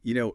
You know,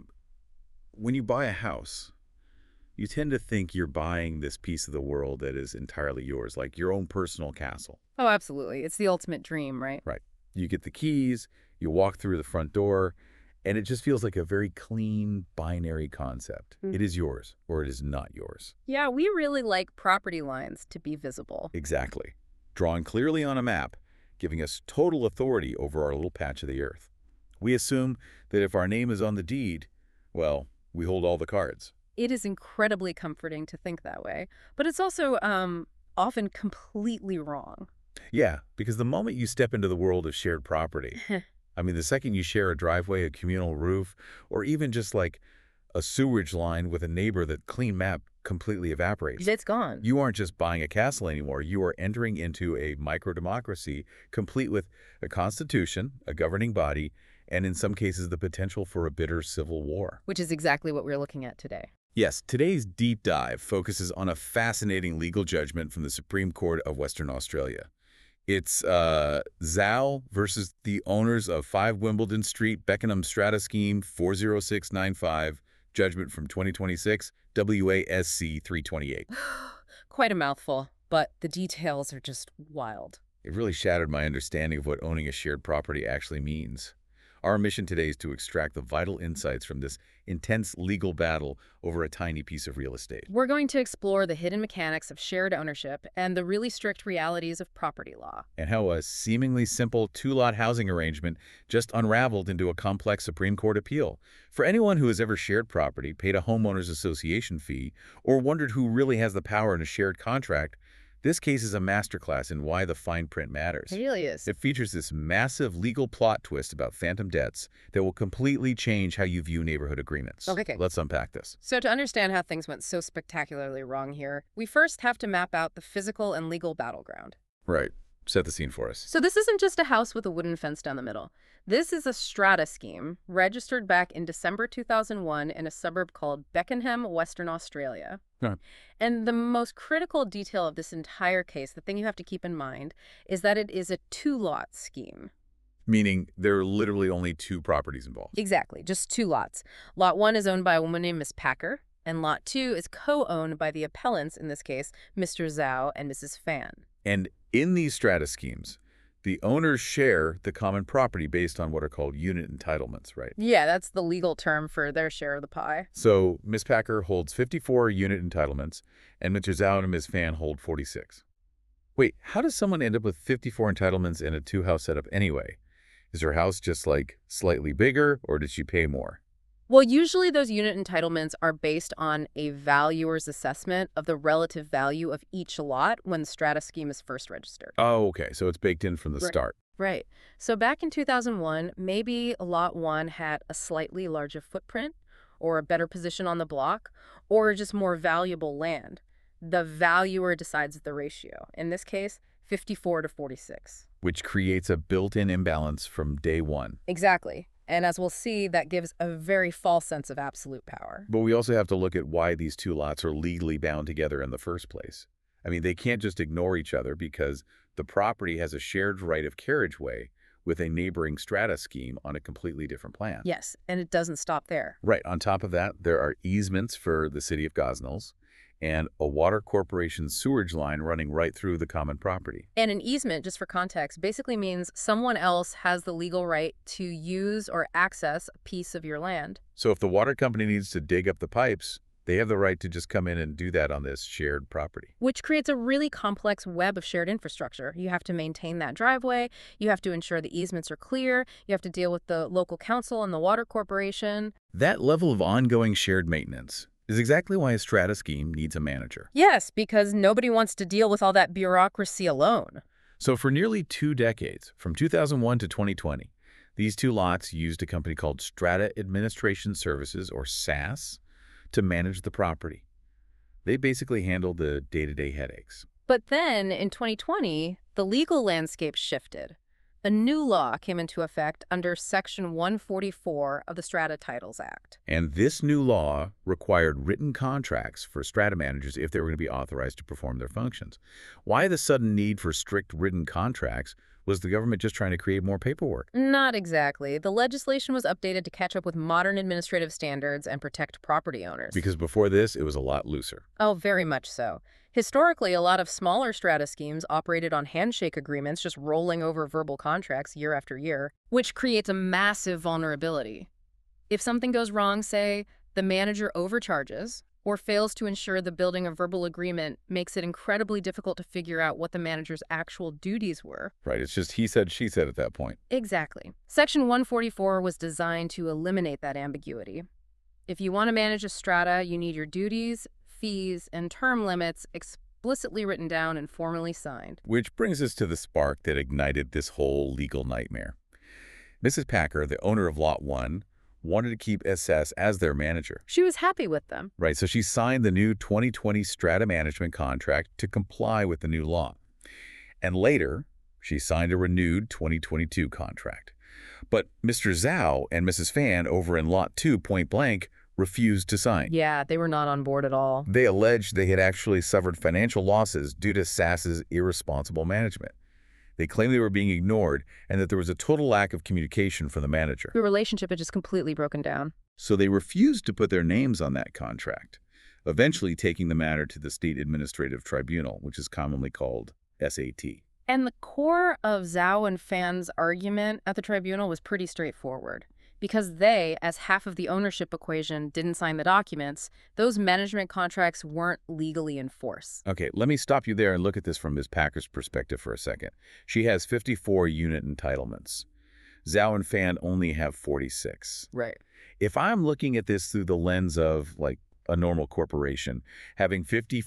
when you buy a house, you tend to think you're buying this piece of the world that is entirely yours, like your own personal castle. Oh, absolutely. It's the ultimate dream, right? Right. You get the keys, you walk through the front door, and it just feels like a very clean binary concept. Mm. It is yours or it is not yours. Yeah, we really like property lines to be visible. Exactly. Drawn clearly on a map, giving us total authority over our little patch of the earth. We assume that if our name is on the deed, well, we hold all the cards. It is incredibly comforting to think that way, but it's also often completely wrong. Yeah, because the moment you step into the world of shared property, I mean, the second you share a driveway, a communal roof, or even just like a sewage line with a neighbor, that clean map completely evaporates. It's gone. You aren't just buying a castle anymore. You are entering into a micro-democracy complete with a constitution, a governing body, and in some cases the potential for a bitter civil war. Which is exactly what we're looking at today. Yes, today's deep dive focuses on a fascinating legal judgment from the Supreme Court of Western Australia. It's Zhao versus the owners of 5 Wimbledon Street, Beckenham Strata Scheme 40695, judgment from 2026, WASC 328. Quite a mouthful, but the details are just wild. It really shattered my understanding of what owning a shared property actually means. Our mission today is to extract the vital insights from this intense legal battle over a tiny piece of real estate. We're going to explore the hidden mechanics of shared ownership and the really strict realities of property law. And how a seemingly simple two-lot housing arrangement just unraveled into a complex Supreme Court appeal. For anyone who has ever shared property, paid a homeowners association fee, or wondered who really has the power in a shared contract, this case is a masterclass in why the fine print matters. It really is. It features this massive legal plot twist about phantom debts that will completely change how you view neighborhood agreements. Okay. Let's unpack this. So to understand how things went so spectacularly wrong here, we first have to map out the physical and legal battleground. Right. Set the scene for us. So this isn't just a house with a wooden fence down the middle. This is a strata scheme registered back in December 2001 in a suburb called Beckenham, Western Australia. Right. And the most critical detail of this entire case, the thing you have to keep in mind, is that it is a two-lot scheme. Meaning there are literally only 2 properties involved. Exactly, just 2 lots. Lot 1 is owned by a woman named Miss Packer, and Lot 2 is co-owned by the appellants, in this case, Mr. Zhao and Mrs. Fan. And in these strata schemes, the owners share the common property based on what are called unit entitlements, right? Yeah, that's the legal term for their share of the pie. So Ms. Packer holds 54 unit entitlements, and Mr. Zhao and Ms. Fan hold 46. Wait, how does someone end up with 54 entitlements in a 2-house setup anyway? Is her house just like slightly bigger, or did she pay more? Well, usually those unit entitlements are based on a valuer's assessment of the relative value of each lot when the strata scheme is first registered. Oh, okay. So it's baked in from the start. Right. So back in 2001, maybe Lot 1 had a slightly larger footprint or a better position on the block or just more valuable land. The valuer decides the ratio. In this case, 54 to 46. Which creates a built-in imbalance from day one. Exactly. And as we'll see, that gives a very false sense of absolute power. But we also have to look at why these 2 lots are legally bound together in the first place. I mean, they can't just ignore each other because the property has a shared right of carriageway with a neighboring strata scheme on a completely different plan. Yes, and it doesn't stop there. Right. On top of that, there are easements for the city of Gosnells and a water corporation sewage line running right through the common property. And an easement, just for context, basically means someone else has the legal right to use or access a piece of your land. So if the water company needs to dig up the pipes, they have the right to just come in and do that on this shared property. Which creates a really complex web of shared infrastructure. You have to maintain that driveway, you have to ensure the easements are clear, you have to deal with the local council and the water corporation. That level of ongoing shared maintenance is exactly why a strata scheme needs a manager. Yes, because nobody wants to deal with all that bureaucracy alone. So for nearly 2 decades, from 2001 to 2020, these 2 lots used a company called Strata Administration Services, or SAS, to manage the property. They basically handled the day-to-day headaches. But then, in 2020, the legal landscape shifted. A new law came into effect under Section 144 of the Strata Titles Act. And this new law required written contracts for strata managers if they were going to be authorized to perform their functions. Why the sudden need for strict written contracts Was the government just trying to create more paperwork? Not exactly. The legislation was updated to catch up with modern administrative standards and protect property owners. Because before this, it was a lot looser. Oh, very much so. Historically, a lot of smaller strata schemes operated on handshake agreements, just rolling over verbal contracts year after year, which creates a massive vulnerability. If something goes wrong, say, the manager overcharges or fails to ensure the building a verbal agreement, makes it incredibly difficult to figure out what the manager's actual duties were. Right, it's just he said, she said at that point. Exactly. Section 144 was designed to eliminate that ambiguity. If you want to manage a strata, you need your duties, fees, and term limits explicitly written down and formally signed. Which brings us to the spark that ignited this whole legal nightmare. Mrs. Packer, the owner of Lot 1, wanted to keep SS as their manager. She was happy with them. Right, so she signed the new 2020 strata management contract to comply with the new law. And later, she signed a renewed 2022 contract. But Mr. Zhao and Mrs. Fan over in Lot 2, point blank, refused to sign. Yeah, they were not on board at all. They alleged they had actually suffered financial losses due to SAS's irresponsible management. They claimed they were being ignored and that there was a total lack of communication from the manager. The relationship had just completely broken down. So they refused to put their names on that contract, eventually taking the matter to the State Administrative Tribunal, which is commonly called SAT. And the core of Zhao and Fan's argument at the tribunal was pretty straightforward. Because they, as half of the ownership equation, didn't sign the documents, those management contracts weren't legally in force. Okay, let me stop you there and look at this from Ms. Packer's perspective for a second. She has 54 unit entitlements. Zhao and Fan only have 46. Right. If I'm looking at this through the lens of, like, a normal corporation, having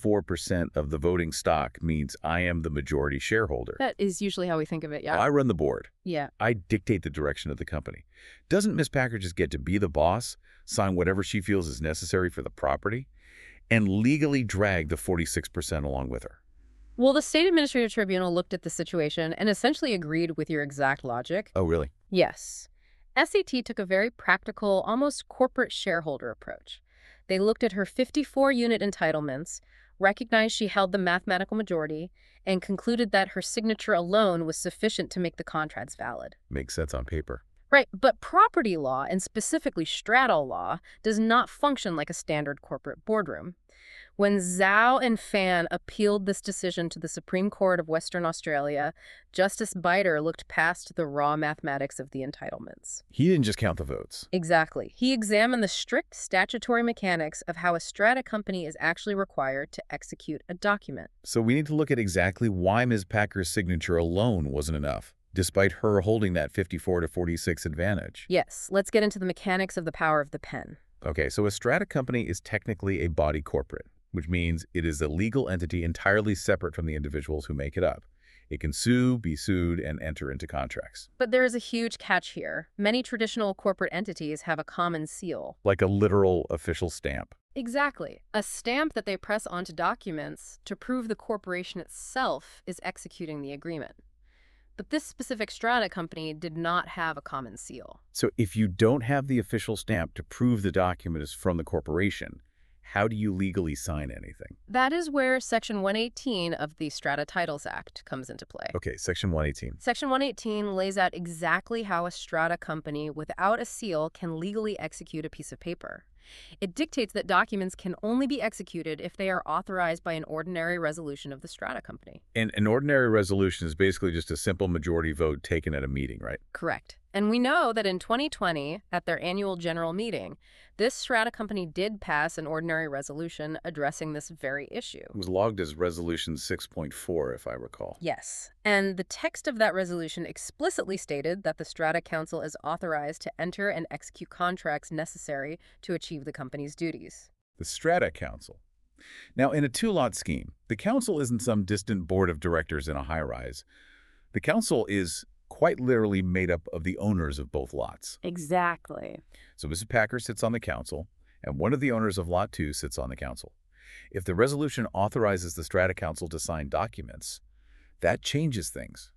54% of the voting stock means I am the majority shareholder. That is usually how we think of it, yeah. I run the board. Yeah. I dictate the direction of the company. Doesn't Ms. Packer just get to be the boss, sign whatever she feels is necessary for the property, and legally drag the 46% along with her? Well, the State Administrative Tribunal looked at the situation and essentially agreed with your exact logic. Oh, really? Yes. SAT took a very practical, almost corporate shareholder approach. They looked at her 54-unit entitlements, recognized she held the mathematical majority, and concluded that her signature alone was sufficient to make the contracts valid. Makes sense on paper. Right, but property law, and specifically strata law, does not function like a standard corporate boardroom. When Zhao and Fan appealed this decision to the Supreme Court of Western Australia, Justice Biter looked past the raw mathematics of the entitlements. He didn't just count the votes. Exactly. He examined the strict statutory mechanics of how a strata company is actually required to execute a document. So we need to look at exactly why Ms. Packer's signature alone wasn't enough, despite her holding that 54 to 46 advantage. Yes, let's get into the mechanics of the power of the pen. Okay, so a strata company is technically a body corporate, which means it is a legal entity entirely separate from the individuals who make it up. It can sue, be sued, and enter into contracts. But there is a huge catch here. Many traditional corporate entities have a common seal. Like a literal official stamp. Exactly. A stamp that they press onto documents to prove the corporation itself is executing the agreement. But this specific strata company did not have a common seal. So if you don't have the official stamp to prove the document is from the corporation, how do you legally sign anything? That is where Section 118 of the Strata Titles Act comes into play. Okay, Section 118. Section 118 lays out exactly how a strata company without a seal can legally execute a piece of paper. It dictates that documents can only be executed if they are authorized by an ordinary resolution of the strata company. And an ordinary resolution is basically just a simple majority vote taken at a meeting, right? Correct. And we know that in 2020, at their annual general meeting, this strata company did pass an ordinary resolution addressing this very issue. It was logged as Resolution 6.4, if I recall. Yes. And the text of that resolution explicitly stated that the Strata Council is authorized to enter and execute contracts necessary to achieve the company's duties. The Strata Council. Now, in a two-lot scheme, the council isn't some distant board of directors in a high-rise. The council is quite literally made up of the owners of both lots. Exactly. So Mrs. Packer sits on the council, and one of the owners of Lot 2 sits on the council. If the resolution authorizes the Strata Council to sign documents, that changes things.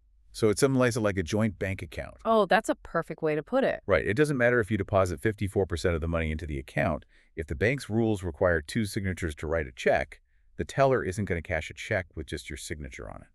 So it's something like a joint bank account. Oh, that's a perfect way to put it. Right. It doesn't matter if you deposit 54% of the money into the account. If the bank's rules require 2 signatures to write a check, the teller isn't going to cash a check with just your signature on it.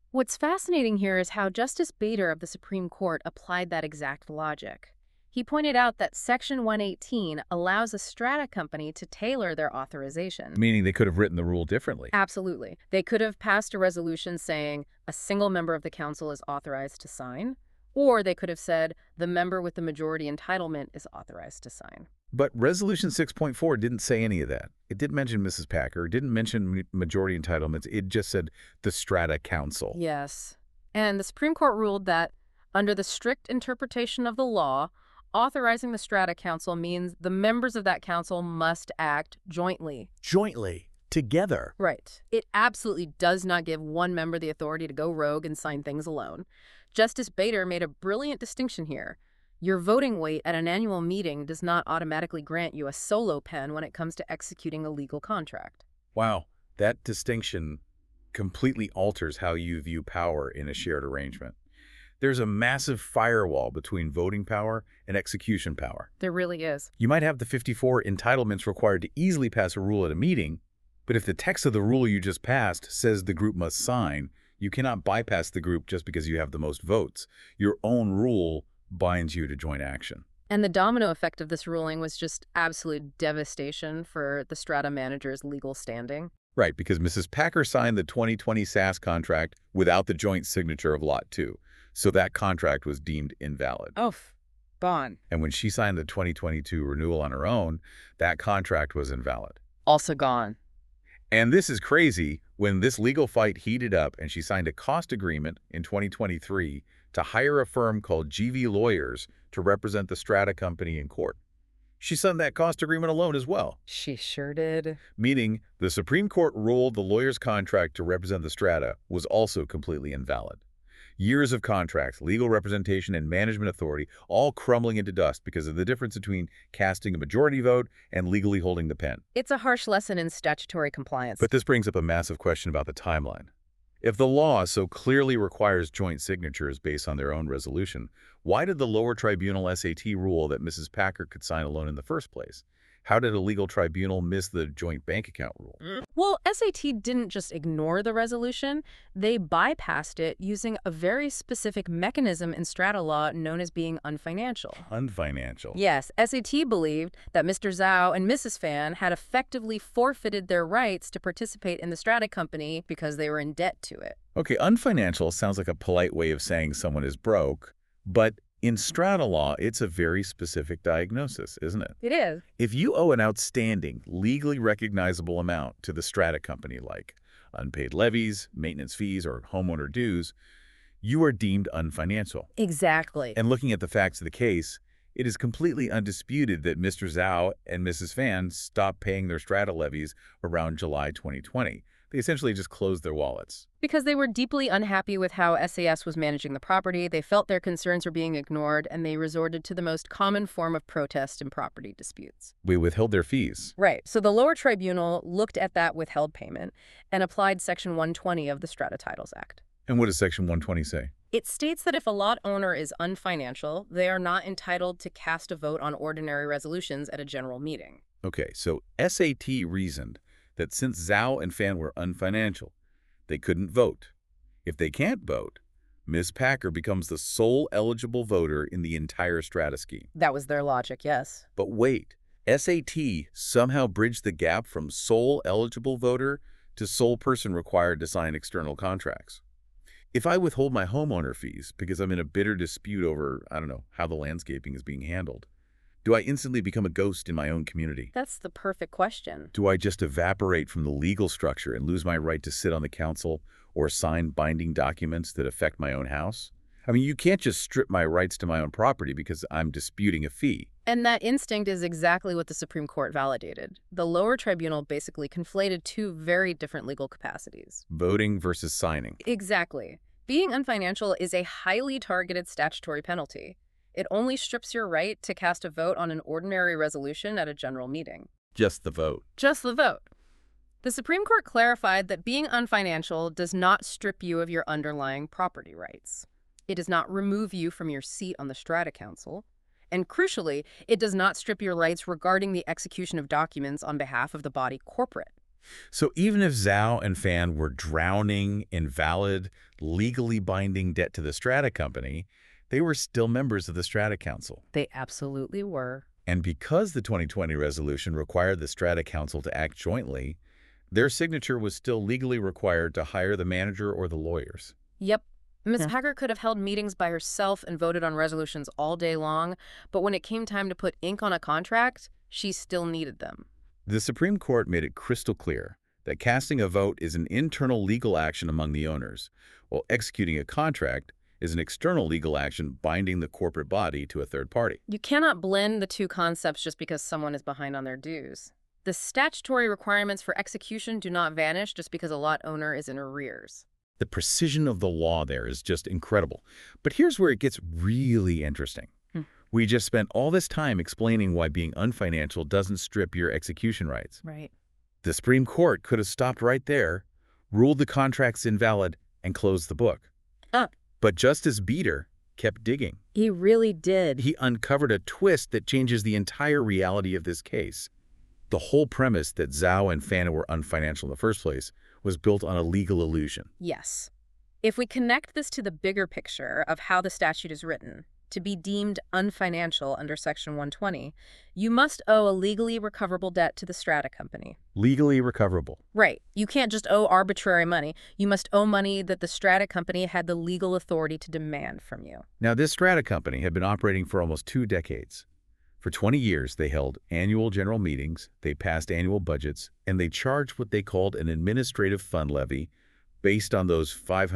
What's fascinating here is how Justice Bader of the Supreme Court applied that exact logic. He pointed out that Section 118 allows a strata company to tailor their authorization. Meaning they could have written the rule differently. Absolutely. They could have passed a resolution saying a single member of the council is authorized to sign, or they could have said the member with the majority entitlement is authorized to sign. But Resolution 6.4 didn't say any of that. It didn't mention Mrs. Packer. It didn't mention majority entitlements. It just said the Strata Council. Yes. And the Supreme Court ruled that, under the strict interpretation of the law, authorizing the Strata Council means the members of that council must act jointly. Jointly. Together. Right. It absolutely does not give one member the authority to go rogue and sign things alone. Justice Bader made a brilliant distinction here. Your voting weight at an annual meeting does not automatically grant you a solo pen when it comes to executing a legal contract. Wow, that distinction completely alters how you view power in a shared arrangement. There's a massive firewall between voting power and execution power. There really is. You might have the 54 entitlements required to easily pass a rule at a meeting, but if the text of the rule you just passed says the group must sign, you cannot bypass the group just because you have the most votes. Your own rule binds you to joint action. And the domino effect of this ruling was just absolute devastation for the strata manager's legal standing. Right, because Mrs. Packer signed the 2020 SAS contract without the joint signature of Lot 2, so that contract was deemed invalid. Oh, gone. And when she signed the 2022 renewal on her own, that contract was invalid. Also gone. And this is crazy. When this legal fight heated up and she signed a cost agreement in 2023 to hire a firm called GV Lawyers to represent the Strata company in court. She signed that cost agreement alone as well. She sure did. Meaning the Supreme Court ruled the lawyer's contract to represent the Strata was also completely invalid. Years of contracts, legal representation, and management authority all crumbling into dust because of the difference between casting a majority vote and legally holding the pen. It's a harsh lesson in statutory compliance. But this brings up a massive question about the timeline. If the law so clearly requires joint signatures based on their own resolution, why did the lower tribunal SAT rule that Mrs. Packer could sign alone in the first place? How did a legal tribunal miss the joint bank account rule? Well, SAT didn't just ignore the resolution. They bypassed it using a very specific mechanism in strata law known as being unfinancial. Unfinancial. Yes, SAT believed that Mr. Zhao and Mrs. Fan had effectively forfeited their rights to participate in the strata company because they were in debt to it. Okay, unfinancial sounds like a polite way of saying someone is broke, but in strata law, it's a very specific diagnosis, isn't it? It is. If you owe an outstanding, legally recognizable amount to the strata company, like unpaid levies, maintenance fees, or homeowner dues, you are deemed unfinancial. Exactly. And looking at the facts of the case, it is completely undisputed that Mr. Zhao and Mrs. Fan stopped paying their strata levies around July 2020. They essentially just closed their wallets. Because they were deeply unhappy with how SAS was managing the property, they felt their concerns were being ignored, and they resorted to the most common form of protest in property disputes. We withheld their fees. Right. So the lower tribunal looked at that withheld payment and applied Section 120 of the Strata Titles Act. And what does Section 120 say? It states that if a lot owner is unfinancial, they are not entitled to cast a vote on ordinary resolutions at a general meeting. Okay, so SAT reasoned that since Zhao and Fan were unfinancial, they couldn't vote. If they can't vote, Ms. Packer becomes the sole eligible voter in the entire strata scheme. That was their logic, yes. But wait, SAT somehow bridged the gap from sole eligible voter to sole person required to sign external contracts. If I withhold my homeowner fees because I'm in a bitter dispute over, I don't know, how the landscaping is being handled, do I instantly become a ghost in my own community? That's the perfect question. Do I just evaporate from the legal structure and lose my right to sit on the council or sign binding documents that affect my own house? I mean, you can't just strip my rights to my own property because I'm disputing a fee. And that instinct is exactly what the Supreme Court validated. The lower tribunal basically conflated two very different legal capacities. Voting versus signing. Exactly. Being unfinancial is a highly targeted statutory penalty. It only strips your right to cast a vote on an ordinary resolution at a general meeting. Just the vote. Just the vote. The Supreme Court clarified that being unfinancial does not strip you of your underlying property rights. It does not remove you from your seat on the Strata Council. And crucially, it does not strip your rights regarding the execution of documents on behalf of the body corporate. So even if Zhao and Fan were drowning in valid, legally binding debt to the Strata Company, they were still members of the Strata Council. They absolutely were. And because the 2020 resolution required the Strata Council to act jointly, their signature was still legally required to hire the manager or the lawyers. Yep. Ms. Yeah. Packer could have held meetings by herself and voted on resolutions all day long, but when it came time to put ink on a contract, she still needed them. The Supreme Court made it crystal clear that casting a vote is an internal legal action among the owners, while executing a contract is an external legal action binding the corporate body to a third party. You cannot blend the two concepts just because someone is behind on their dues. The statutory requirements for execution do not vanish just because a lot owner is in arrears. The precision of the law there is just incredible. But here's where it gets really interesting. We just spent all this time explaining why being unfinancial doesn't strip your execution rights. Right. The Supreme Court could have stopped right there, ruled the contracts invalid, and closed the book. But Justice Beater kept digging. He really did. He uncovered a twist that changes the entire reality of this case. The whole premise that Zhao and Fan were unfinancial in the first place was built on a legal illusion. Yes. If we connect this to the bigger picture of how the statute is written, to be deemed unfinancial under Section 120, you must owe a legally recoverable debt to the Strata Company. Legally recoverable. Right. You can't just owe arbitrary money. You must owe money that the Strata Company had the legal authority to demand from you. Now, this Strata Company had been operating for almost 2 decades. For 20 years, they held annual general meetings, they passed annual budgets, and they charged what they called an administrative fund levy based on those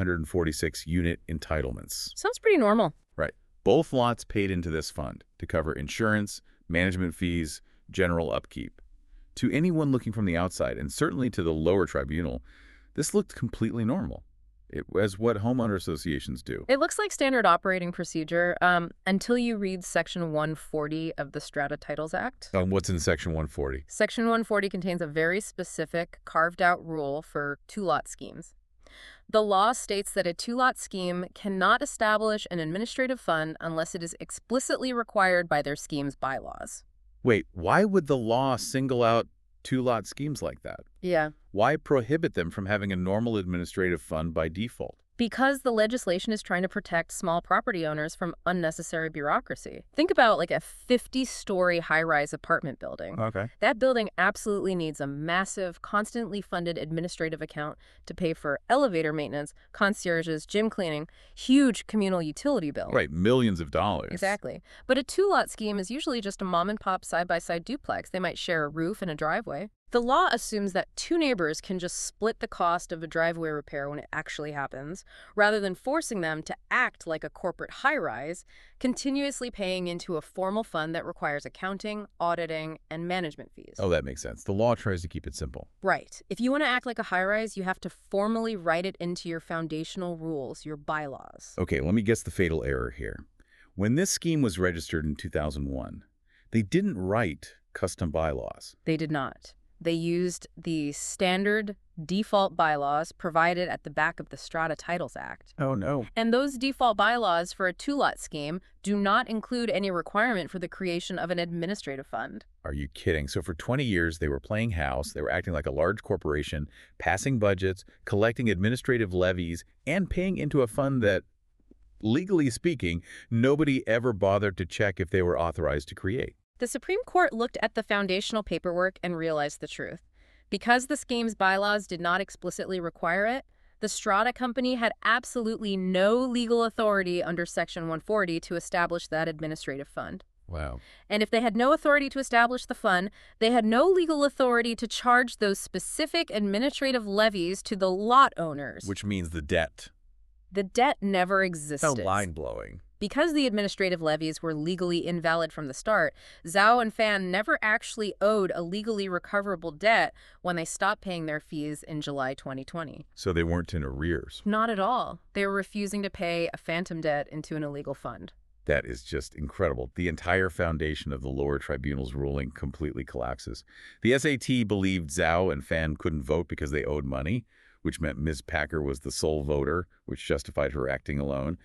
546 unit entitlements. Sounds pretty normal. Right. Both lots paid into this fund to cover insurance, management fees, general upkeep. To anyone looking from the outside, and certainly to the lower tribunal, this looked completely normal. It was what homeowner associations do. It looks like standard operating procedure until you read Section 140 of the Strata Titles Act. What's in Section 140? Section 140 contains a very specific, carved-out rule for two-lot schemes. The law states that a two-lot scheme cannot establish an administrative fund unless it is explicitly required by their scheme's bylaws. Wait, why would the law single out two-lot schemes like that? Yeah. Why prohibit them from having a normal administrative fund by default? Because the legislation is trying to protect small property owners from unnecessary bureaucracy. Think about like a 50-story high-rise apartment building. Okay. That building absolutely needs a massive, constantly funded administrative account to pay for elevator maintenance, concierges, gym cleaning, huge communal utility bill. Right, millions of dollars. Exactly. But a two-lot scheme is usually just a mom-and-pop side-by-side duplex. They might share a roof and a driveway. The law assumes that two neighbors can just split the cost of a driveway repair when it actually happens, rather than forcing them to act like a corporate high-rise, continuously paying into a formal fund that requires accounting, auditing, and management fees. Oh, that makes sense. The law tries to keep it simple. Right. If you want to act like a high-rise, you have to formally write it into your foundational rules, your bylaws. Okay, let me guess the fatal error here. When this scheme was registered in 2001, they didn't write custom bylaws. They did not. They used the standard default bylaws provided at the back of the Strata Titles Act. Oh, no. And those default bylaws for a two-lot scheme do not include any requirement for the creation of an administrative fund. Are you kidding? So for 20 years, they were playing house, they were acting like a large corporation, passing budgets, collecting administrative levies, and paying into a fund that, legally speaking, nobody ever bothered to check if they were authorized to create. The Supreme Court looked at the foundational paperwork and realized the truth. Because the scheme's bylaws did not explicitly require it, the Strata Company had absolutely no legal authority under Section 140 to establish that administrative fund. Wow. And if they had no authority to establish the fund, they had no legal authority to charge those specific administrative levies to the lot owners. Which means the debt. The debt never existed. So mind-blowing. Because the administrative levies were legally invalid from the start, Zhao and Fan never actually owed a legally recoverable debt when they stopped paying their fees in July 2020. So they weren't in arrears. Not at all. They were refusing to pay a phantom debt into an illegal fund. That is just incredible. The entire foundation of the lower tribunal's ruling completely collapses. The SAT believed Zhao and Fan couldn't vote because they owed money, which meant Ms. Packer was the sole voter, which justified her acting alone.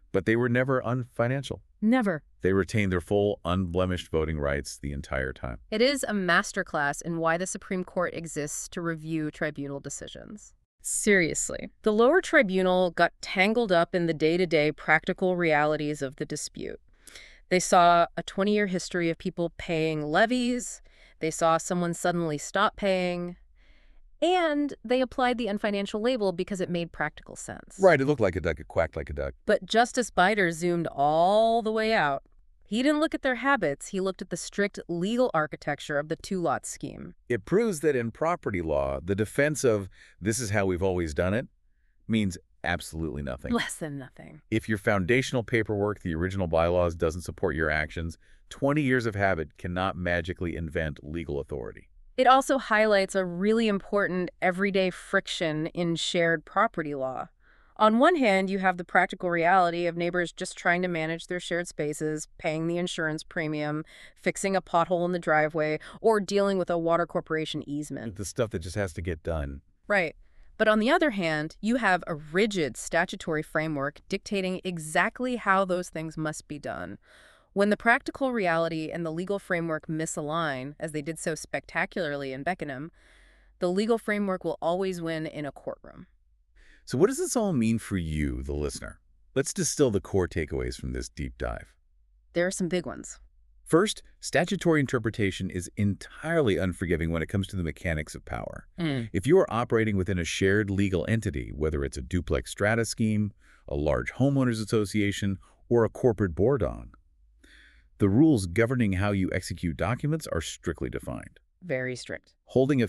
But they were never unfinancial. Never. They retained their full, unblemished voting rights the entire time. It is a masterclass in why the Supreme Court exists to review tribunal decisions. Seriously. The lower tribunal got tangled up in the day-to-day practical realities of the dispute. They saw a 20-year history of people paying levies. They saw someone suddenly stop paying. And they applied the unfinancial label because it made practical sense. Right, it looked like a duck, it quacked like a duck. But Justice Bider zoomed all the way out. He didn't look at their habits, he looked at the strict legal architecture of the two-lot scheme. It proves that in property law, the defense of "this is how we've always done it" means absolutely nothing. Less than nothing. If your foundational paperwork, the original bylaws, doesn't support your actions, 20 years of habit cannot magically invent legal authority. It also highlights a really important everyday friction in shared property law. On one hand, you have the practical reality of neighbors just trying to manage their shared spaces, paying the insurance premium, fixing a pothole in the driveway, or dealing with a water corporation easement. The stuff that just has to get done. Right. But on the other hand, you have a rigid statutory framework dictating exactly how those things must be done. When the practical reality and the legal framework misalign, as they did so spectacularly in Beckenham, the legal framework will always win in a courtroom. So what does this all mean for you, the listener? Let's distill the core takeaways from this deep dive. There are some big ones. First, statutory interpretation is entirely unforgiving when it comes to the mechanics of power. If you are operating within a shared legal entity, whether it's a duplex strata scheme, a large homeowners association, or a corporate boardong, the rules governing how you execute documents are strictly defined. Very strict. Holding a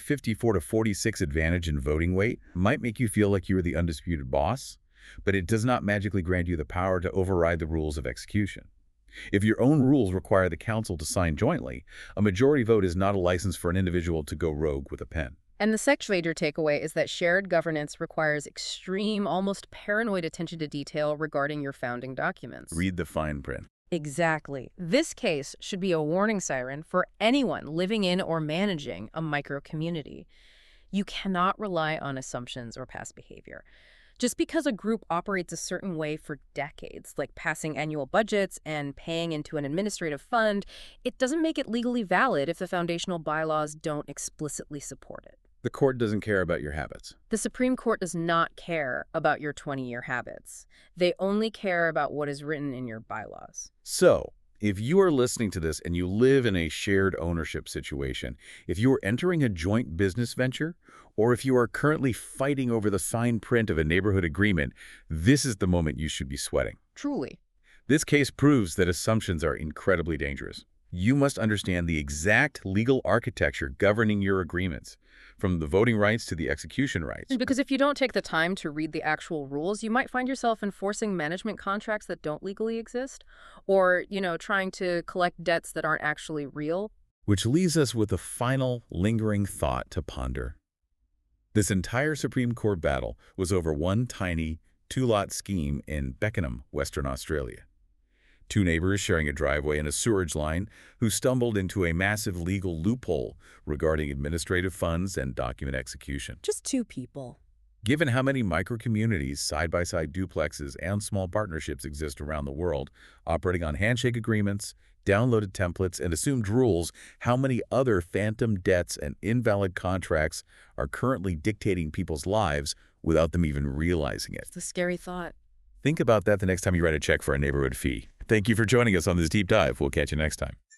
54-46 advantage in voting weight might make you feel like you are the undisputed boss, but it does not magically grant you the power to override the rules of execution. If your own rules require the council to sign jointly, a majority vote is not a license for an individual to go rogue with a pen. And the second major takeaway is that shared governance requires extreme, almost paranoid attention to detail regarding your founding documents. Read the fine print. Exactly. This case should be a warning siren for anyone living in or managing a micro-community. You cannot rely on assumptions or past behavior. Just because a group operates a certain way for decades, like passing annual budgets and paying into an administrative fund, it doesn't make it legally valid if the foundational bylaws don't explicitly support it. The court doesn't care about your habits. The Supreme Court does not care about your 20-year habits. They only care about what is written in your bylaws. So, if you are listening to this and you live in a shared ownership situation, if you are entering a joint business venture, or if you are currently fighting over the fine print of a neighborhood agreement, this is the moment you should be sweating. Truly. This case proves that assumptions are incredibly dangerous. You must understand the exact legal architecture governing your agreements, from the voting rights to the execution rights. Because if you don't take the time to read the actual rules, you might find yourself enforcing management contracts that don't legally exist, or, trying to collect debts that aren't actually real. Which leaves us with a final, lingering thought to ponder. This entire Supreme Court battle was over one tiny, two-lot scheme in Beckenham, Western Australia. Two neighbors sharing a driveway and a sewerage line who stumbled into a massive legal loophole regarding administrative funds and document execution. Just two people. Given how many micro-communities, side-by-side duplexes, and small partnerships exist around the world, operating on handshake agreements, downloaded templates, and assumed rules, how many other phantom debts and invalid contracts are currently dictating people's lives without them even realizing it? It's a scary thought. Think about that the next time you write a check for a neighborhood fee. Thank you for joining us on this deep dive. We'll catch you next time.